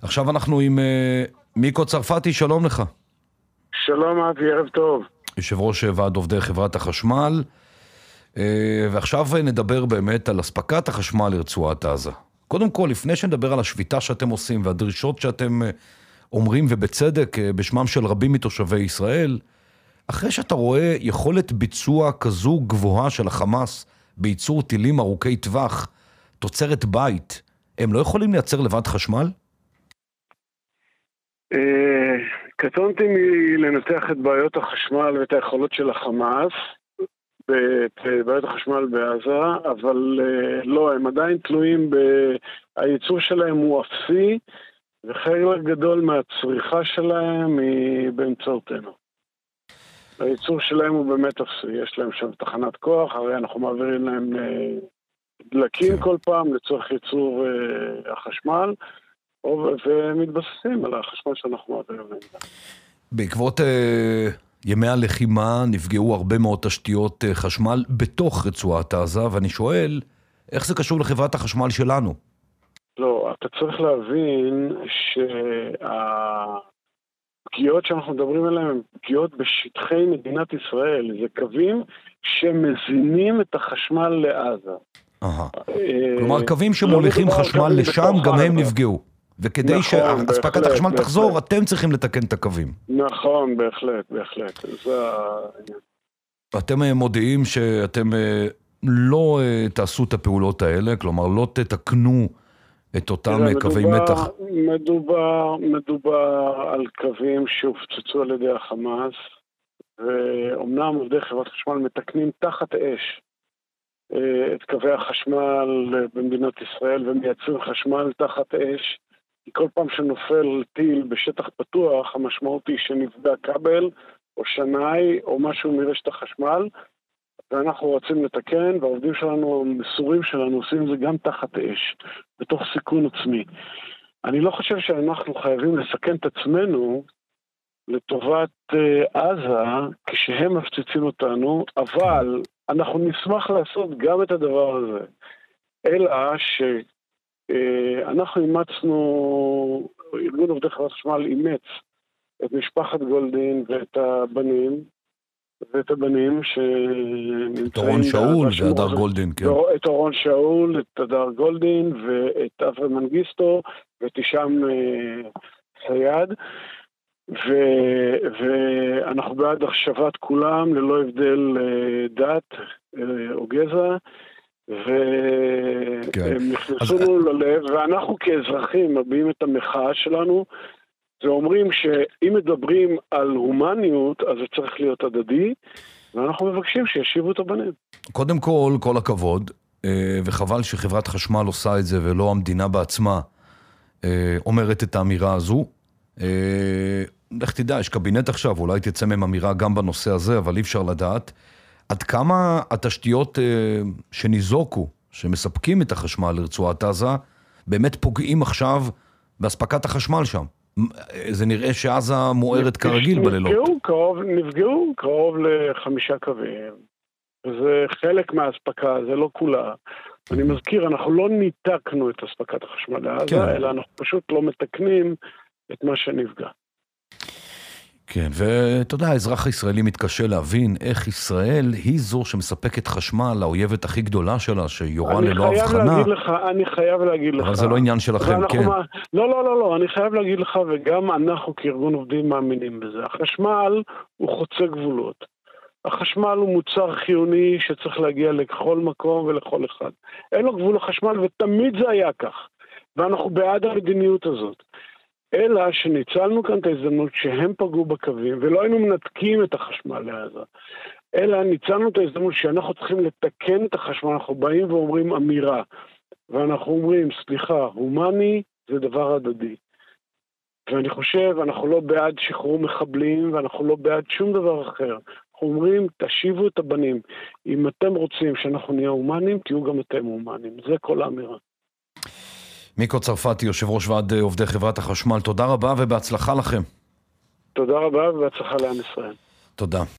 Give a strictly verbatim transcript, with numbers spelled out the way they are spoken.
עכשיו אנחנו עם uh, מיקו צרפתי, שלום לך. שלום אבי, ערב טוב. יושב ראש ועד עובדי חברת החשמל, uh, ועכשיו נדבר באמת על הספקת החשמל לרצועת עזה. קודם כל, לפני שנדבר על השביתה שאתם עושים והדרישות שאתם uh, אומרים ובצדק uh, בשמם של רבים מתושבי ישראל, אחרי שאתה רואה יכולת ביצוע כזו גבוהה של החמאס בייצור טילים ארוכי טווח, תוצרת בית, הם לא יכולים לייצר לבד חשמל? קטונתי מלנתח את בעיות החשמל ואת היכולות של החמאס, בעיות החשמל בעזה, אבל לא, הם עדיין תלויים, הייצור שלהם הוא אפסי, וחלק גדול מהצריכה שלהם היא באמצעותנו. הייצור שלהם הוא באמת אפסי, יש להם שם תחנת כוח, הרי אנחנו מעבירים להם דלקים כל פעם לצורך ייצור החשמל, ומתבססים על החשמל שאנחנו מעבירים להם. בעקבות אה, ימי הלחימה נפגעו הרבה מאוד תשתיות אה, חשמל בתוך רצועת עזה, ואני שואל, איך זה קשור לחברת החשמל שלנו? לא, אתה צריך להבין שהפגיעות שאנחנו מדברים עליהן הן פגיעות בשטחי מדינת ישראל, זה קווים שמזינים את החשמל לעזה. אהה. כלומר, קווים שמוליכים חשמל לשם, גם הם נפגעו. וכדי שאספקת החשמל תחזור, אתם צריכים לתקן את הקווים. נכון, בהחלט, בהחלט. זה העניין. אתם מודיעים שאתם לא תעשו את הפעולות האלה, כלומר לא תתקנו את אותם קווי מתח. מדובר, מדובר על קווים שהופצצו על ידי החמאס, ואומנם עובדי חברת חשמל מתקנים תחת אש את קווי החשמל במדינת ישראל, ומייצרים חשמל תחת אש. כי כל פעם שנופל טיל בשטח פתוח, המשמעות היא שנפגע כבל, או שנאי, או משהו מרשת החשמל, ואנחנו רוצים לתקן, והעובדים שלנו, המסורים שלנו, עושים את זה גם תחת אש, בתוך סיכון עצמי. אני לא חושב שאנחנו חייבים לסכן את עצמנו לטובת uh, עזה, כשהם מפציצים אותנו, אבל אנחנו נשמח לעשות גם את הדבר הזה. אלא ש... אנחנו אימצנו, ארגון עובדי חברת חשמל אימץ את משפחת גולדין ואת הבנים, ואת הבנים שנמצאים... את אורון שאול והדר גולדין, כן. את אורון שאול, את הדר גולדין ואת אברה מנגיסטו ואת הישאם סייד, ואנחנו בעד החשבת כולם ללא הבדל דת או גזע, והם נכנסו לנו ללב, ואנחנו כאזרחים מביעים את המחאה שלנו, ואומרים שאם מדברים על הומניות, אז זה צריך להיות הדדי, ואנחנו מבקשים שישיבו את הבנים. קודם כל, כל הכבוד, וחבל שחברת חשמל עושה את זה, ולא המדינה בעצמה אומרת את האמירה הזו. לך תדע, יש קבינט עכשיו, אולי תצא מהם אמירה גם בנושא הזה, אבל אי אפשר לדעת. עד כמה התשתיות שניזוקו, שמספקים את החשמל לרצועת עזה, באמת פוגעים עכשיו בהספקת החשמל שם? זה נראה שעזה מוארת כרגיל בלילות. נפגעו קרוב, נפגעו קרוב לחמישה קווים. זה חלק מההספקה, זה לא כולה. אני מזכיר, אנחנו לא ניתקנו את הספקת החשמל לעזה, אלא אנחנו פשוט לא מתקנים את מה שנפגע. כן, ואתה יודע, האזרח הישראלי מתקשה להבין איך ישראל היא זו שמספקת חשמל לאויבת הכי גדולה שלה, שיורה ללא הבחנה. לך, אני חייב להגיד לך. אבל זה לא עניין שלכם, כן. מה... לא, לא, לא, לא, אני חייב להגיד לך, וגם אנחנו כארגון עובדים מאמינים בזה. החשמל הוא חוצה גבולות. החשמל הוא מוצר חיוני שצריך להגיע לכל מקום ולכל אחד. אין לו גבול החשמל, ותמיד זה היה כך. ואנחנו בעד המדיניות הזאת. אלא שניצלנו כאן את ההזדמנות שהם פגעו בקווים, ולא היינו מנתקים את החשמל לעזה. אלא ניצלנו את ההזדמנות שאנחנו צריכים לתקן את החשמל, אנחנו באים ואומרים אמירה, ואנחנו אומרים, סליחה, הומני זה דבר הדדי. ואני חושב, אנחנו לא בעד שחרור מחבלים, ואנחנו לא בעד שום דבר אחר. אנחנו אומרים, תשיבו את הבנים. אם אתם רוצים שאנחנו נהיה הומנים, תהיו גם אתם הומנים. זה כל האמירה. מיקו צרפתי, יושב ראש ועד עובדי חברת החשמל, תודה רבה ובהצלחה לכם. תודה רבה ובהצלחה לעם ישראל. תודה.